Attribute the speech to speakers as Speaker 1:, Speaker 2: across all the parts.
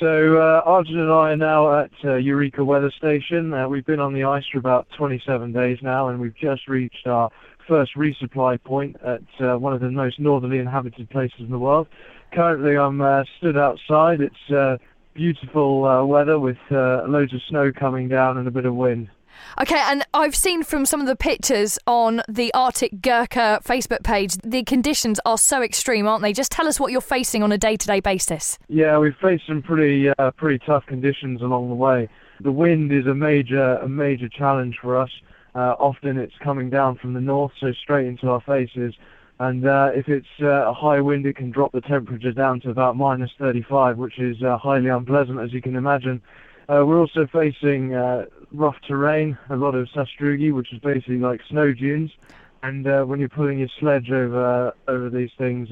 Speaker 1: So Arjun and I are now at Eureka Weather Station. We've been on the ice for about 27 days now, and we've just reached our first resupply point at one of the most northerly inhabited places in the world. Currently I'm stood outside. It's beautiful weather with loads of snow coming down and a bit of wind.
Speaker 2: Okay, and I've seen from some of the pictures on the Arctic Gurkha Facebook page, the conditions are so extreme, aren't they? Just tell us what you're facing on a day-to-day basis.
Speaker 1: Yeah, we've faced some pretty tough conditions along the way. The wind is a major challenge for us. Often it's coming down from the north, so straight into our faces. And if it's a high wind, it can drop the temperature down to about minus 35, which is highly unpleasant, as you can imagine. We're also facing rough terrain, a lot of sastrugi, which is basically like snow dunes. And when you're pulling your sledge over these things,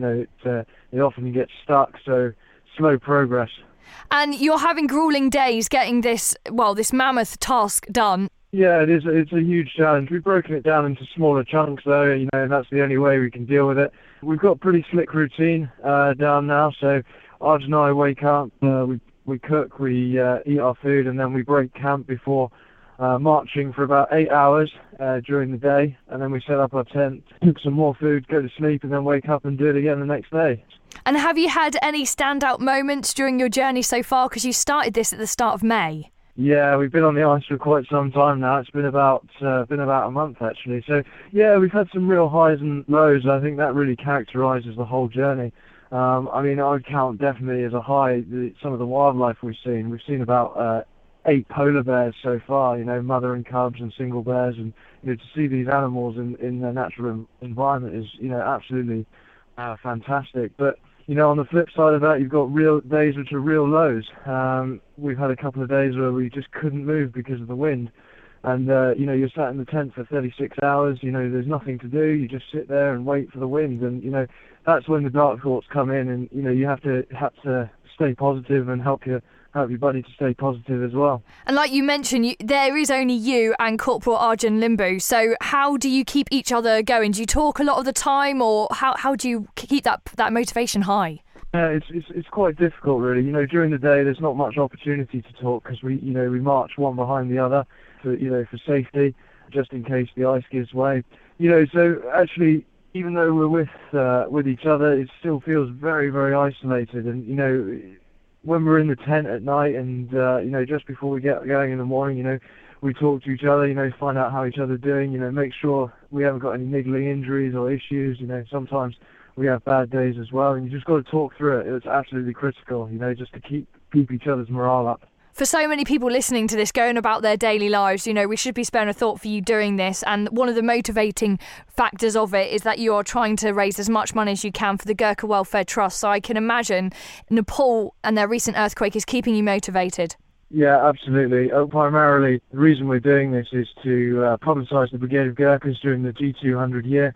Speaker 1: it often gets stuck, so slow progress.
Speaker 2: And you're having grueling days getting this mammoth task done.
Speaker 1: Yeah, it's a huge challenge. We've broken it down into smaller chunks, though, and that's the only way we can deal with it. We've got a pretty slick routine down now, so Arj and I wake up, we cook, we eat our food, and then we break camp before marching for about 8 hours during the day, and then we set up our tent, cook some more food, go to sleep, and then wake up and do it again the next day.
Speaker 2: And have you had any standout moments during your journey so far? Because you started this at the start of May.
Speaker 1: Yeah, we've been on the ice for quite some time now. It's been about a month, actually. So, yeah, we've had some real highs and lows. I think that really characterises the whole journey. I would count definitely as a high some of the wildlife we've seen. We've seen about 8 polar bears so far, mother and cubs and single bears. And, to see these animals in their natural environment is, absolutely fantastic. But, on the flip side of that, you've got real days which are real lows. We've had a couple of days where we just couldn't move because of the wind. And, you're sat in the tent for 36 hours, there's nothing to do. You just sit there and wait for the wind. And, that's when the dark thoughts come in. And, you have to stay positive and help your buddy to stay positive as well. And
Speaker 2: like you mentioned, there is only you and Corporal Arjun Limbu. So how do you keep each other going? Do you talk a lot of the time, or how do you keep that motivation high?
Speaker 1: It's quite difficult, really. During the day, there's not much opportunity to talk because we march one behind the other for safety, just in case the ice gives way. So actually, even though we're with each other, it still feels very, very isolated. And when we're in the tent at night, and just before we get going in the morning, we talk to each other, find out how each other's doing, make sure we haven't got any niggling injuries or issues. Sometimes we have bad days as well, and you just got to talk through it. It's absolutely critical, just to keep each other's morale up.
Speaker 2: For so many people listening to this, going about their daily lives, we should be sparing a thought for you doing this. And one of the motivating factors of it is that you are trying to raise as much money as you can for the Gurkha Welfare Trust. So I can imagine Nepal and their recent earthquake is keeping you motivated.
Speaker 1: Yeah, absolutely. Primarily, the reason we're doing this is to publicise the Brigade of Gurkhas during the G200 year,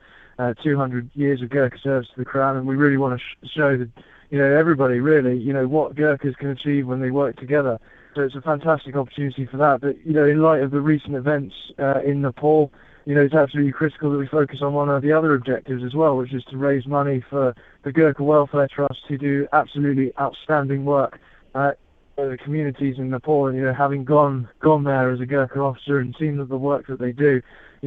Speaker 1: 200 years of Gurkha service to the Crown. And we really want to show that, everybody really, what Gurkhas can achieve when they work together. So it's a fantastic opportunity for that. But, in light of the recent events in Nepal, it's absolutely critical that we focus on one of the other objectives as well, which is to raise money for the Gurkha Welfare Trust, who do absolutely outstanding work for the communities in Nepal. And, having gone there as a Gurkha officer and seen the work that they do,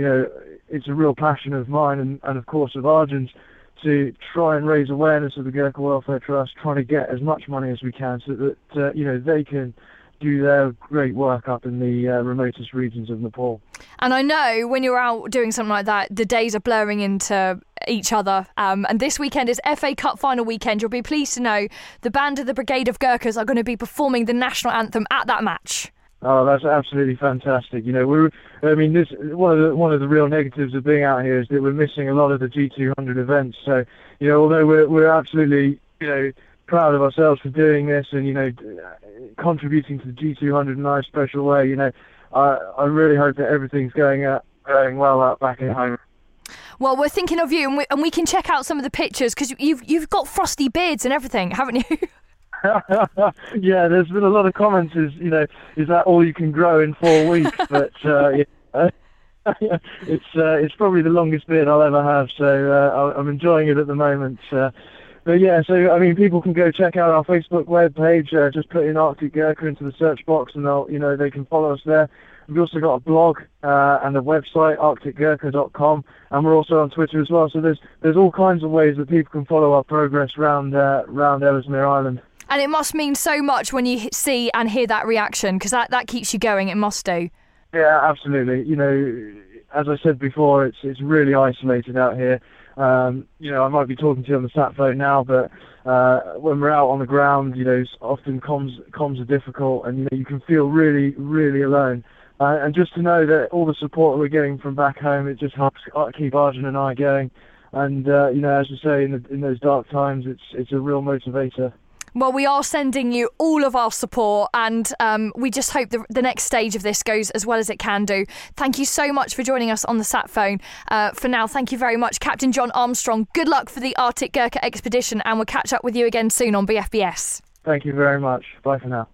Speaker 1: it's a real passion of mine and of course of Arjun's, to try and raise awareness of the Gurkha Welfare Trust, trying to get as much money as we can so that, they can do their great work up in the remotest regions of Nepal. And
Speaker 2: I know when you're out doing something like that, the days are blurring into each other. And this weekend is FA Cup final weekend. You'll be pleased to know the band of the Brigade of Gurkhas are going to be performing the national anthem at that match.
Speaker 1: Oh, that's absolutely fantastic. One of the real negatives of being out here is that we're missing a lot of the G200 events. So, although we're absolutely, proud of ourselves for doing this and, contributing to the G200 in a nice special way, I really hope that everything's going well out back at home.
Speaker 2: Well, we're thinking of you, and we can check out some of the pictures because you've got frosty beards and everything, haven't you?
Speaker 1: Yeah, there's been a lot of comments. Is that all you can grow in 4 weeks? But it's probably the longest beard I'll ever have. So I'm enjoying it at the moment. But But yeah, so I mean, people can go check out our Facebook webpage. Just put in Arctic Gurkha into the search box, and they can follow us there. We've also got a blog and a website, arcticgurkha.com, and we're also on Twitter as well. So there's all kinds of ways that people can follow our progress round Ellesmere Island.
Speaker 2: And it must mean so much when you see and hear that reaction, because that keeps you going. It must do.
Speaker 1: Yeah, absolutely. As I said before, it's really isolated out here. I might be talking to you on the sat phone now, but when we're out on the ground, often comms are difficult, and you can feel really, really alone. And just to know that all the support we're getting from back home, it just helps keep Arjun and I going. And as you say, in those dark times, it's a real motivator.
Speaker 2: Well, we are sending you all of our support, and we just hope the next stage of this goes as well as it can do. Thank you so much for joining us on the sat phone. For now, thank you very much, Captain John Armstrong. Good luck for the Arctic Gurkha expedition, and we'll catch up with you again soon on BFBS.
Speaker 1: Thank you very much. Bye for now.